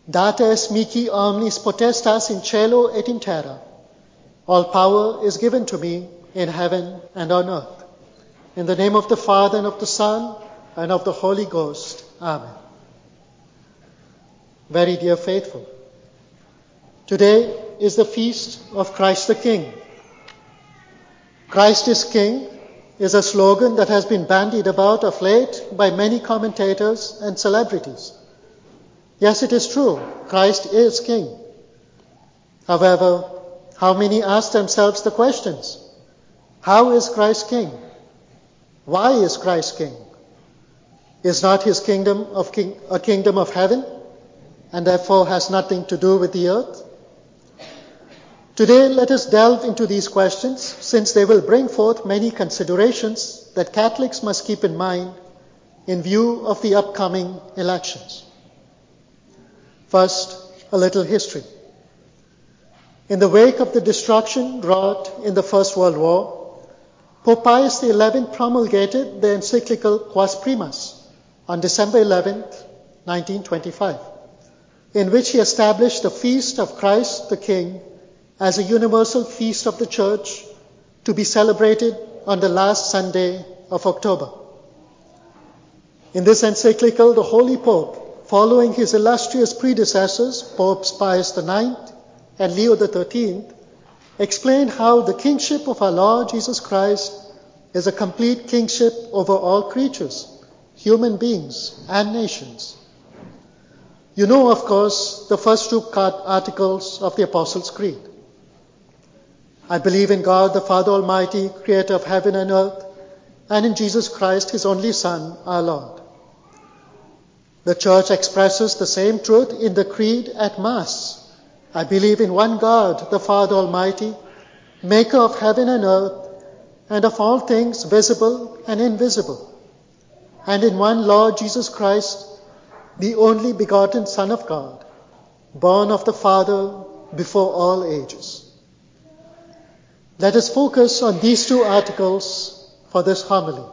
Data est mihi omnis potestas in cielo et in terra. All power is given to me in heaven and on earth. In the name of the Father, and of the Son, and of the Holy Ghost. Amen. Very dear faithful, today is the feast of Christ the King. Christ is King is a slogan that has been bandied about of late by many commentators and celebrities. Yes, it is true, Christ is King. However, how many ask themselves the questions? How is Christ King? Why is Christ King? Is not his kingdom a kingdom of heaven, and therefore has nothing to do with the earth? Today, let us delve into these questions, since they will bring forth many considerations that Catholics must keep in mind in view of the upcoming elections. First, a little history. In the wake of the destruction wrought in the First World War, Pope Pius XI promulgated the encyclical Quas Primas on December 11, 1925, in which he established the feast of Christ the King as a universal feast of the Church to be celebrated on the last Sunday of October. In this encyclical, the Holy Pope, following his illustrious predecessors, Popes Pius IX and Leo XIII, explained how the kingship of our Lord Jesus Christ is a complete kingship over all creatures, human beings and nations. You know, of course, the first two articles of the Apostles' Creed. I believe in God, the Father Almighty, creator of heaven and earth, and in Jesus Christ, his only Son, our Lord. The Church expresses the same truth in the Creed at Mass. I believe in one God, the Father Almighty, maker of heaven and earth, and of all things visible and invisible, and in one Lord Jesus Christ, the only begotten Son of God, born of the Father before all ages. Let us focus on these two articles for this homily.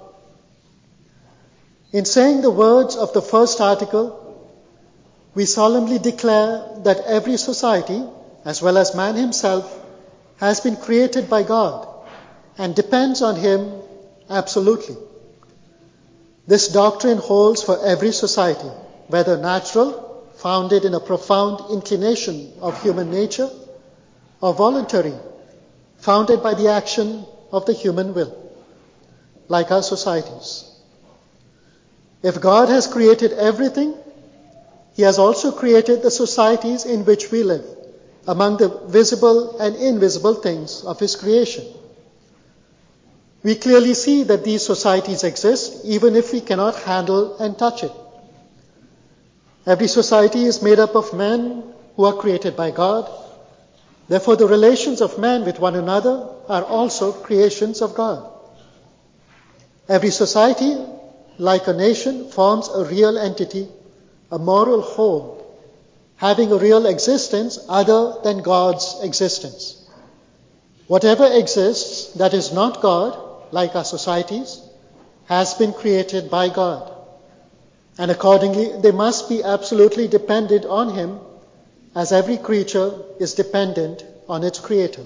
In saying the words of the first article, we solemnly declare that every society, as well as man himself, has been created by God and depends on him absolutely. This doctrine holds for every society, whether natural, founded in a profound inclination of human nature, or voluntary, founded by the action of the human will, like our societies. If God has created everything, he has also created the societies in which we live, among the visible and invisible things of his creation. We clearly see that these societies exist, even if we cannot handle and touch it. Every society is made up of men who are created by God. Therefore, the relations of men with one another are also creations of God. Every society, like a nation, forms a real entity, a moral whole, having a real existence other than God's existence. Whatever exists that is not God, like our societies, has been created by God. And accordingly, they must be absolutely dependent on him, as every creature is dependent on its creator.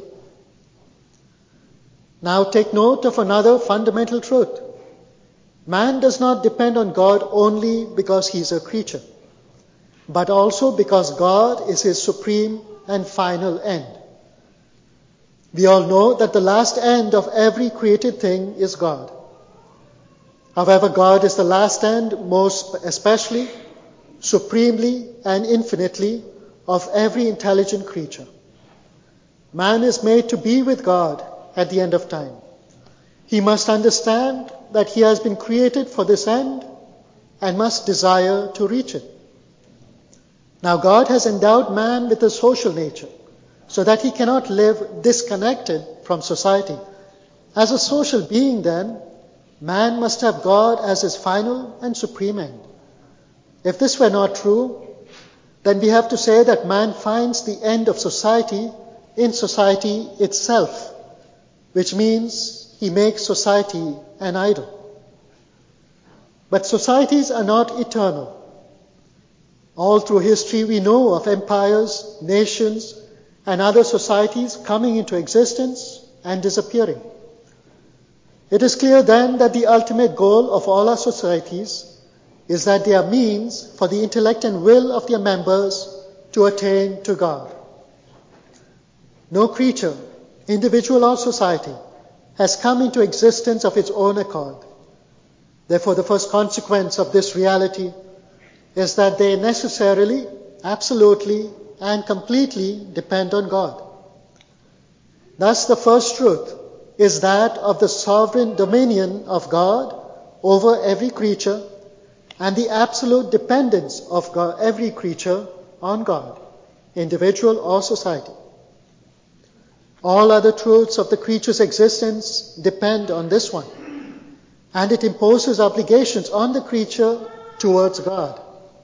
Now take note of another fundamental truth. Man does not depend on God only because he is a creature, but also because God is his supreme and final end. We all know that the last end of every created thing is God. However, God is the last end, most especially, supremely and infinitely, of every intelligent creature. Man is made to be with God at the end of time. He must understand that he has been created for this end and must desire to reach it. Now, God has endowed man with a social nature so that he cannot live disconnected from society. As a social being, then, man must have God as his final and supreme end. If this were not true, then we have to say that man finds the end of society in society itself, which means he makes society an idol. But societies are not eternal. All through history we know of empires, nations, and other societies coming into existence and disappearing. It is clear then that the ultimate goal of all our societies is that they are means for the intellect and will of their members to attain to God. No creature, individual or society, has come into existence of its own accord. Therefore, the first consequence of this reality is that they necessarily, absolutely, and completely depend on God. Thus, the first truth is that of the sovereign dominion of God over every creature and the absolute dependence of God, every creature on God, individual or society. All other truths of the creature's existence depend on this one, and it imposes obligations on the creature towards God.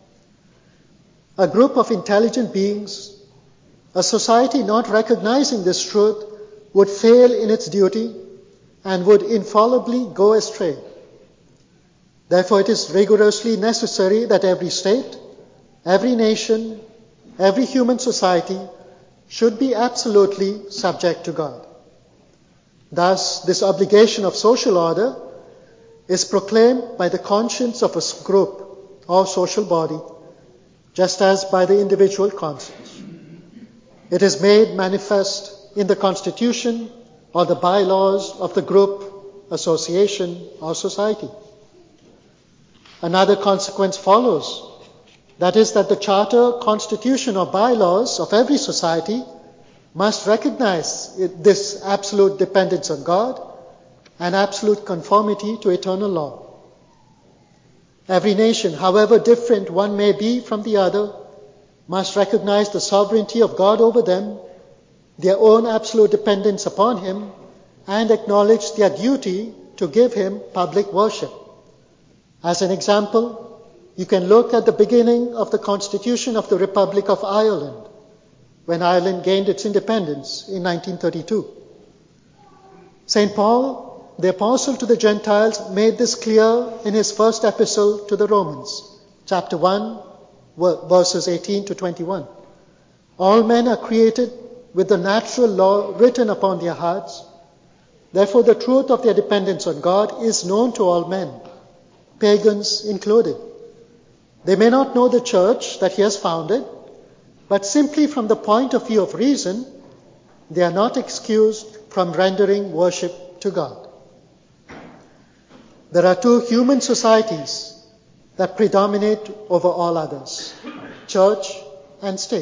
A group of intelligent beings, a society not recognizing this truth, would fail in its duty and would infallibly go astray. Therefore, it is rigorously necessary that every state, every nation, every human society should be absolutely subject to God. Thus, this obligation of social order is proclaimed by the conscience of a group or social body, just as by the individual conscience. It is made manifest in the constitution or the bylaws of the group, association, or society. Another consequence follows. That is that the charter, constitution, or bylaws of every society must recognize this absolute dependence on God and absolute conformity to eternal law. Every nation, however different one may be from the other, must recognize the sovereignty of God over them, their own absolute dependence upon Him, and acknowledge their duty to give Him public worship. As an example, you can look at the beginning of the Constitution of the Republic of Ireland, when Ireland gained its independence in 1932. St. Paul, the apostle to the Gentiles, made this clear in his first epistle to the Romans, chapter 1, verses 18 to 21. All men are created with the natural law written upon their hearts. Therefore, the truth of their dependence on God is known to all men, pagans included. They may not know the church that He has founded, but simply from the point of view of reason, they are not excused from rendering worship to God. There are two human societies that predominate over all others, church and state.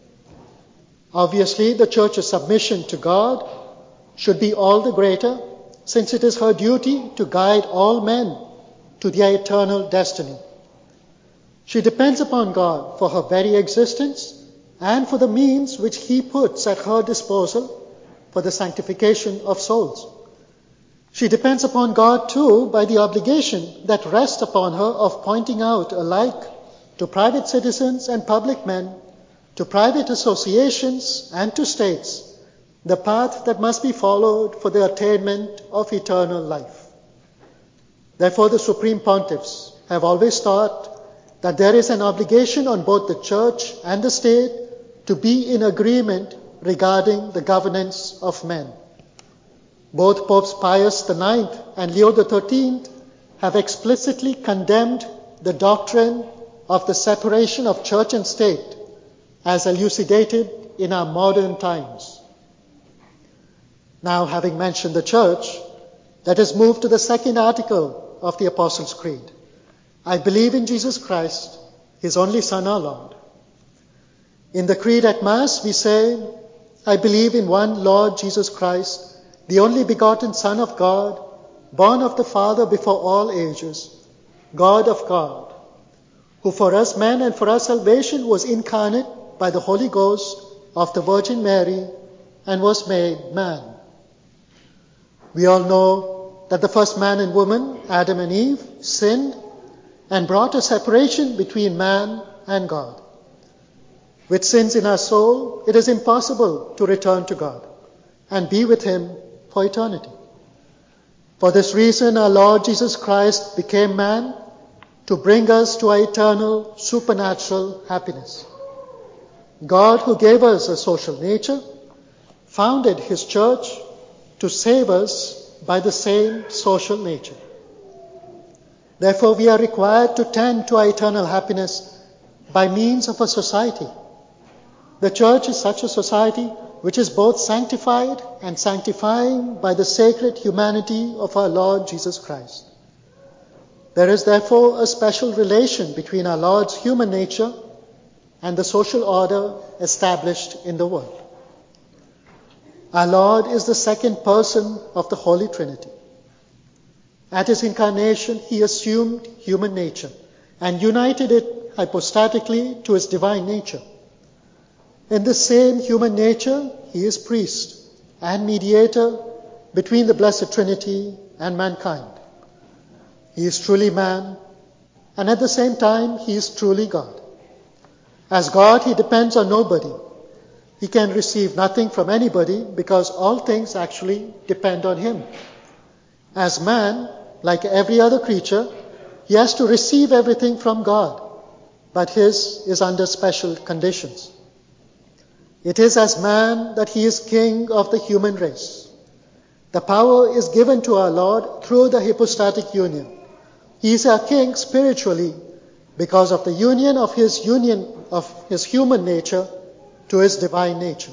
Obviously, the church's submission to God should be all the greater, since it is her duty to guide all men to their eternal destiny. She depends upon God for her very existence and for the means which He puts at her disposal for the sanctification of souls. She depends upon God too by the obligation that rests upon her of pointing out alike to private citizens and public men, to private associations and to states, the path that must be followed for the attainment of eternal life. Therefore, the Supreme Pontiffs have always taught that there is an obligation on both the Church and the state to be in agreement regarding the governance of men. Both Popes Pius IX and Leo XIII have explicitly condemned the doctrine of the separation of church and state as elucidated in our modern times. Now, having mentioned the church, let us move to the second article of the Apostles' Creed. I believe in Jesus Christ, His only Son, our Lord. In the Creed at Mass, we say, I believe in one Lord Jesus Christ, the only begotten Son of God, born of the Father before all ages, God of God, who for us men and for our salvation was incarnate by the Holy Ghost of the Virgin Mary and was made man. We all know that the first man and woman, Adam and Eve, sinned and brought a separation between man and God. With sins in our soul, it is impossible to return to God and be with Him for eternity. For this reason, our Lord Jesus Christ became man, to bring us to our eternal supernatural happiness. God, who gave us a social nature, founded his church to save us by the same social nature. Therefore, we are required to tend to our eternal happiness by means of a society. The church is such a society which is both sanctified and sanctifying by the sacred humanity of our Lord Jesus Christ. There is therefore a special relation between our Lord's human nature and the social order established in the world. Our Lord is the second person of the Holy Trinity. At his incarnation, he assumed human nature and united it hypostatically to his divine nature. In the same human nature, he is priest and mediator between the Blessed Trinity and mankind. He is truly man, and at the same time, he is truly God. As God, he depends on nobody. He can receive nothing from anybody because all things actually depend on him. As man, like every other creature, he has to receive everything from God, but his is under special conditions. It is as man that he is king of the human race. The power is given to our Lord through the hypostatic union. He is our king spiritually because of the union of his human nature to his divine nature.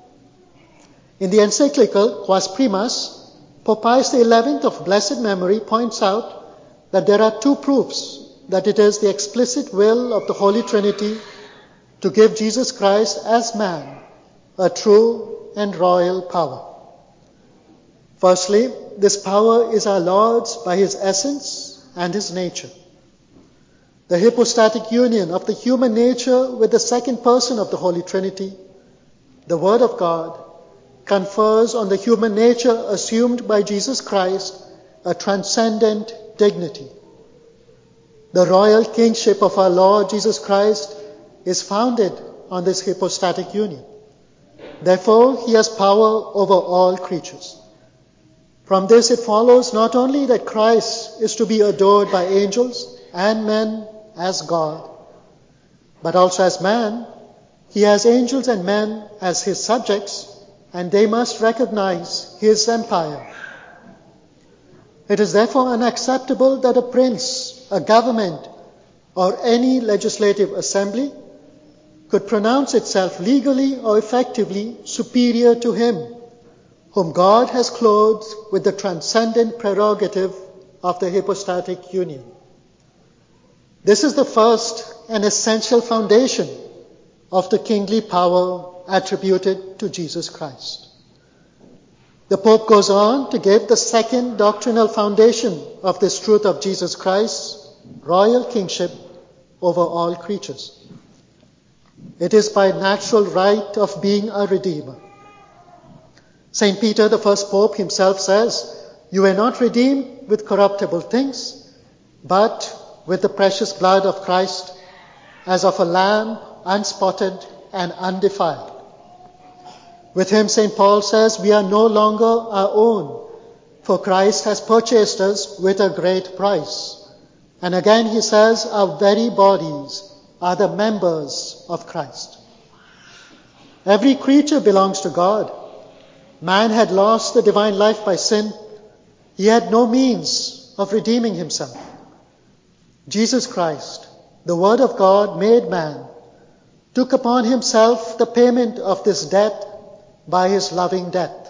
In the encyclical Quas Primas, Pope Pius XI of blessed memory points out that there are two proofs that it is the explicit will of the Holy Trinity to give Jesus Christ as man a true and royal power. Firstly, this power is our Lord's by his essence and his nature. The hypostatic union of the human nature with the second person of the Holy Trinity, the Word of God, confers on the human nature assumed by Jesus Christ a transcendent dignity. The royal kingship of our Lord Jesus Christ is founded on this hypostatic union. Therefore, he has power over all creatures. From this it follows not only that Christ is to be adored by angels and men as God, but also as man, he has angels and men as his subjects, and they must recognize his empire. It is therefore unacceptable that a prince, a government, or any legislative assembly could pronounce itself legally or effectively superior to him, whom God has clothed with the transcendent prerogative of the hypostatic union. This is the first and essential foundation of the kingly power attributed to Jesus Christ. The Pope goes on to give the second doctrinal foundation of this truth of Jesus Christ's royal kingship over all creatures. It is by natural right of being a redeemer. St. Peter, the first Pope, himself says, "You were not redeemed with corruptible things, but with the precious blood of Christ, as of a lamb unspotted and undefiled." With him, St. Paul says, "We are no longer our own, for Christ has purchased us with a great price." And again he says, "Our very bodies are the members of Christ." Every creature belongs to God. Man had lost the divine life by sin. He had no means of redeeming himself. Jesus Christ, the Word of God made man, took upon himself the payment of this debt by his loving death.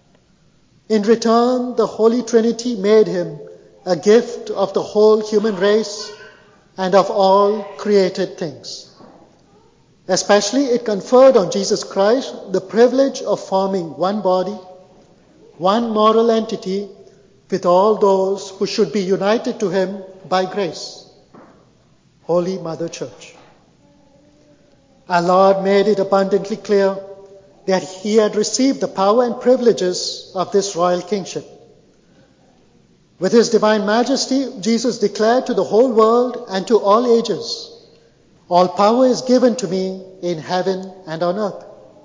In return, the Holy Trinity made him a gift of the whole human race and of all created things. Especially, it conferred on Jesus Christ the privilege of forming one body, one moral entity, with all those who should be united to him by grace. Holy Mother Church. Our Lord made it abundantly clear that he had received the power and privileges of this royal kingship. With his divine majesty, Jesus declared to the whole world and to all ages, "All power is given to me in heaven and on earth."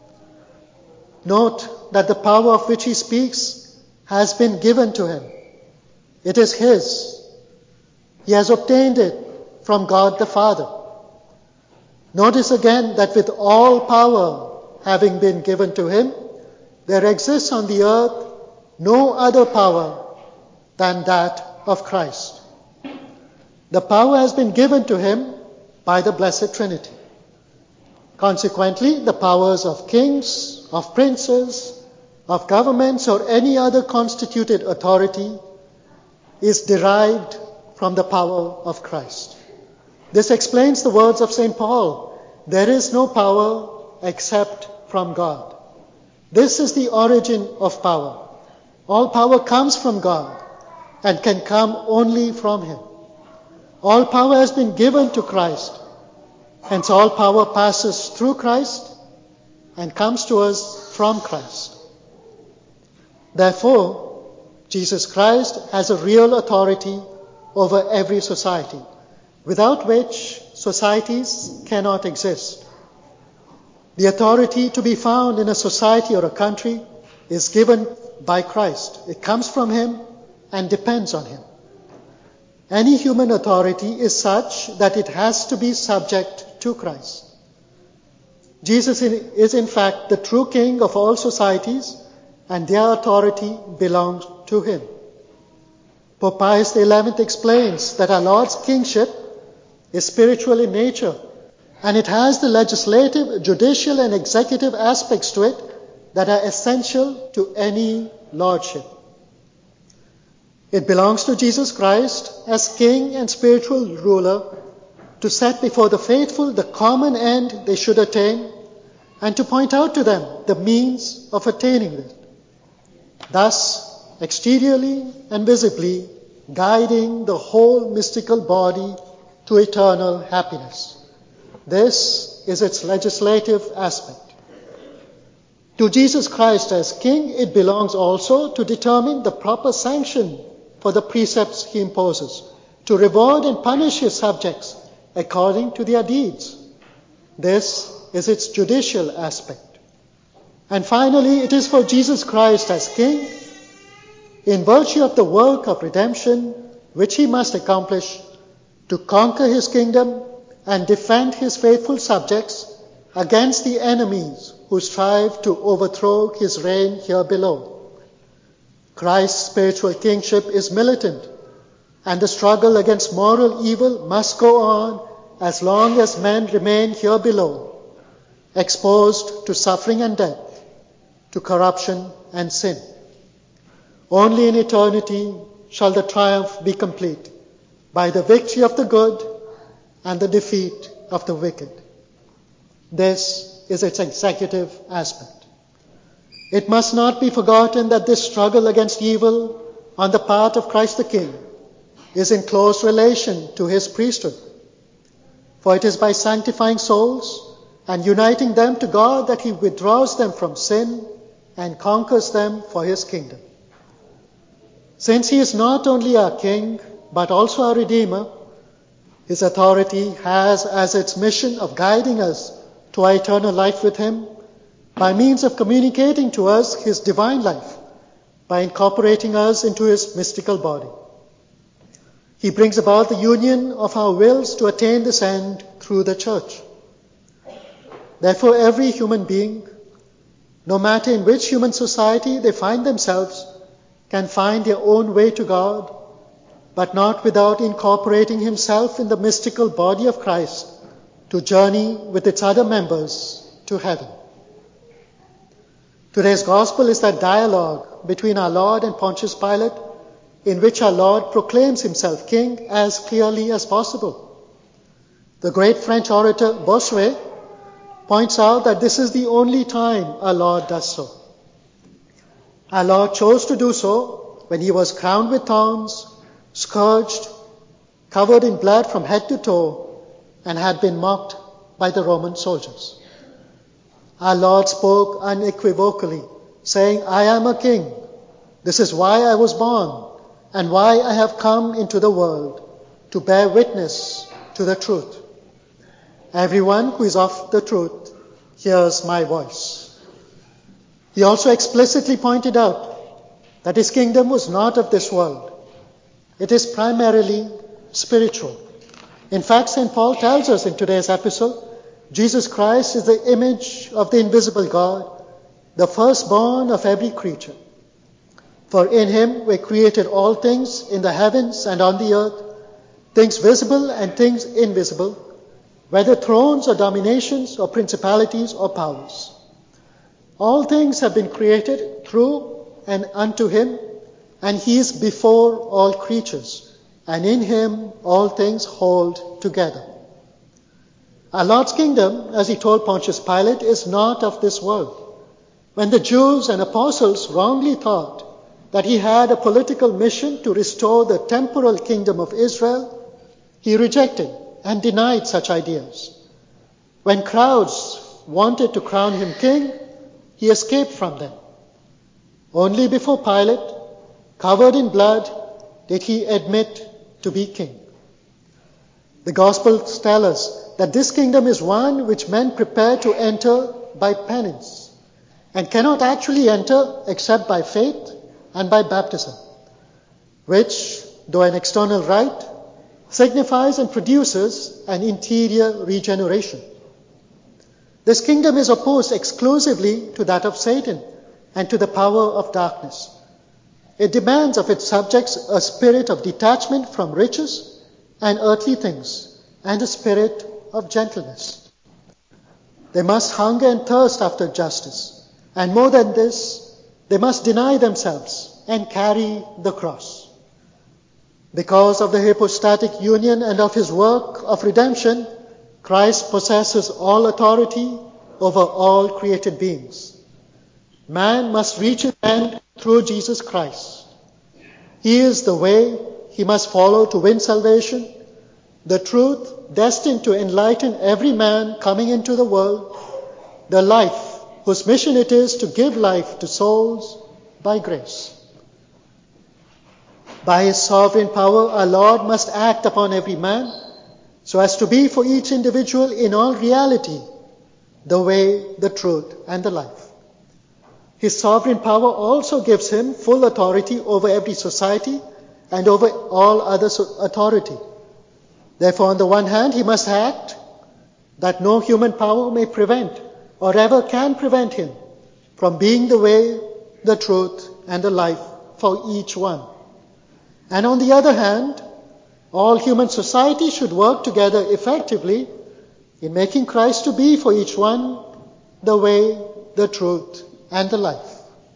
Note that the power of which he speaks has been given to him. It is his. He has obtained it from God the Father. Notice again that with all power having been given to him, there exists on the earth no other power than that of Christ. The power has been given to him by the Blessed Trinity. Consequently, the powers of kings, of princes, of governments, or any other constituted authority is derived from the power of Christ. This explains the words of St. Paul, "There is no power except from God." This is the origin of power. All power comes from God and can come only from him. All power has been given to Christ. Hence all power passes through Christ and comes to us from Christ. Therefore, Jesus Christ has a real authority over every society, without which societies cannot exist. The authority to be found in a society or a country is given by Christ. It comes from him and depends on him. Any human authority is such that it has to be subject to Christ. Jesus is in fact the true king of all societies, and their authority belongs to him. Pope Pius XI explains that our Lord's kingship is spiritual in nature, and it has the legislative, judicial, and executive aspects to it that are essential to any lordship. It belongs to Jesus Christ as king and spiritual ruler to set before the faithful the common end they should attain and to point out to them the means of attaining it, thus exteriorly and visibly guiding the whole mystical body to eternal happiness. This is its legislative aspect. To Jesus Christ as king, it belongs also to determine the proper sanction for the precepts he imposes, to reward and punish his subjects according to their deeds. This is its judicial aspect. And finally, it is for Jesus Christ as king, in virtue of the work of redemption which he must accomplish, to conquer his kingdom and defend his faithful subjects against the enemies who strive to overthrow his reign here below. Christ's spiritual kingship is militant, and the struggle against moral evil must go on as long as men remain here below, exposed to suffering and death, to corruption and sin. Only in eternity shall the triumph be complete, by the victory of the good and the defeat of the wicked. This is its executive aspect. It must not be forgotten that this struggle against evil on the part of Christ the King is in close relation to his priesthood. For it is by sanctifying souls and uniting them to God that he withdraws them from sin and conquers them for his kingdom. Since he is not only our King, but also our Redeemer, his authority has as its mission of guiding us to our eternal life with him by means of communicating to us his divine life, by incorporating us into his mystical body. He brings about the union of our wills to attain this end through the Church. Therefore, every human being, no matter in which human society they find themselves, can find their own way to God, but not without incorporating himself in the mystical body of Christ to journey with its other members to heaven. Today's gospel is that dialogue between our Lord and Pontius Pilate, in which our Lord proclaims himself king as clearly as possible. The great French orator Bossuet points out that this is the only time our Lord does so. Our Lord chose to do so when he was crowned with thorns, scourged, covered in blood from head to toe, and had been mocked by the Roman soldiers. Our Lord spoke unequivocally, saying, "I am a king. This is why I was born, and why I have come into the world, to bear witness to the truth. Everyone who is of the truth hears my voice." He also explicitly pointed out that his kingdom was not of this world. It is primarily spiritual. In fact, St. Paul tells us in today's epistle, Jesus Christ is the image of the invisible God, the firstborn of every creature. For in him were created all things in the heavens and on the earth, things visible and things invisible, whether thrones or dominations or principalities or powers. All things have been created through and unto him, and he is before all creatures, and in him all things hold together. Our Lord's kingdom, as he told Pontius Pilate, is not of this world. When the Jews and apostles wrongly thought that he had a political mission to restore the temporal kingdom of Israel, he rejected and denied such ideas. When crowds wanted to crown him king, he escaped from them. Only before Pilate, covered in blood, did he admit to be king. The Gospels tell us that this kingdom is one which men prepare to enter by penance, and cannot actually enter except by faith and by baptism, which, though an external rite, signifies and produces an interior regeneration. This kingdom is opposed exclusively to that of Satan and to the power of darkness. It demands of its subjects a spirit of detachment from riches and earthly things, and a spirit of gentleness. They must hunger and thirst after justice, and more than this, they must deny themselves and carry the cross. Because of the hypostatic union and of his work of redemption, Christ possesses all authority over all created beings. Man must reach his end through Jesus Christ. He is the way he must follow to win salvation, the truth destined to enlighten every man coming into the world, the life whose mission it is to give life to souls by grace. By his sovereign power, our Lord must act upon every man so as to be for each individual in all reality the way, the truth, and the life. His sovereign power also gives him full authority over every society and over all other authority. Therefore, on the one hand, he must act that no human power may prevent or ever can prevent him from being the way, the truth, and the life for each one. And on the other hand, all human society should work together effectively in making Christ to be for each one the way, the truth, and the life.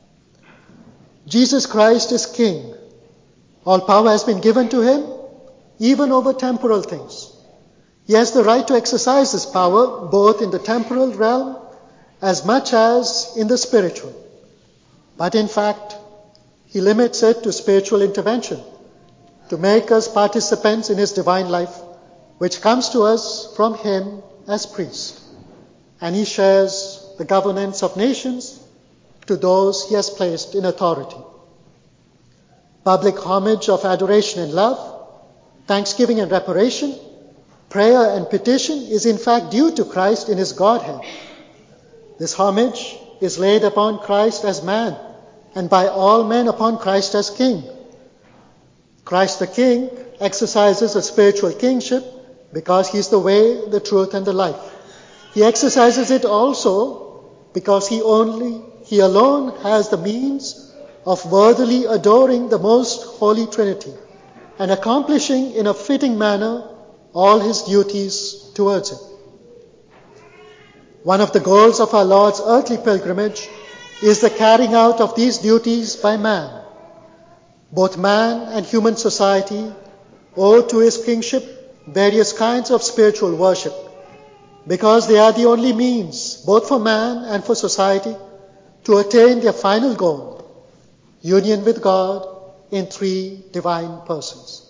Jesus Christ is King. All power has been given to him, even over temporal things. He has the right to exercise this power both in the temporal realm as much as in the spiritual. But in fact, he limits it to spiritual intervention, to make us participants in his divine life, which comes to us from him as priest. And he shares the governance of nations to those he has placed in authority. Public homage of adoration and love, thanksgiving and reparation, prayer and petition is in fact due to Christ in his Godhead. This homage is laid upon Christ as man, and by all men upon Christ as King. Christ the King exercises a spiritual kingship because he is the way, the truth, and the life. He exercises it also because he alone has the means of worthily adoring the most holy Trinity and accomplishing in a fitting manner all his duties towards it. One of the goals of our Lord's earthly pilgrimage is the carrying out of these duties by man. Both man and human society owe to his kingship various kinds of spiritual worship, because they are the only means, both for man and for society, to attain their final goal, union with God in three divine persons.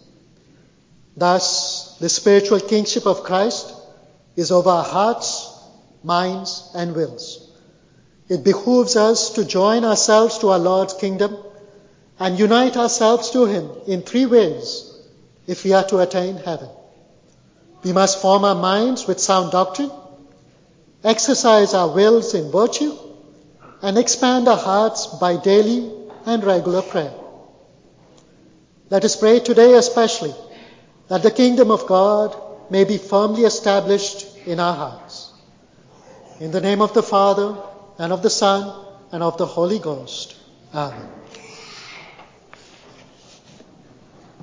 Thus, the spiritual kingship of Christ is over our hearts, minds, and wills. It behooves us to join ourselves to our Lord's kingdom and unite ourselves to him in three ways if we are to attain heaven. We must form our minds with sound doctrine, exercise our wills in virtue, and expand our hearts by daily and regular prayer. Let us pray today especially that the kingdom of God may be firmly established in our hearts. In the name of the Father, and of the Son, and of the Holy Ghost. Amen.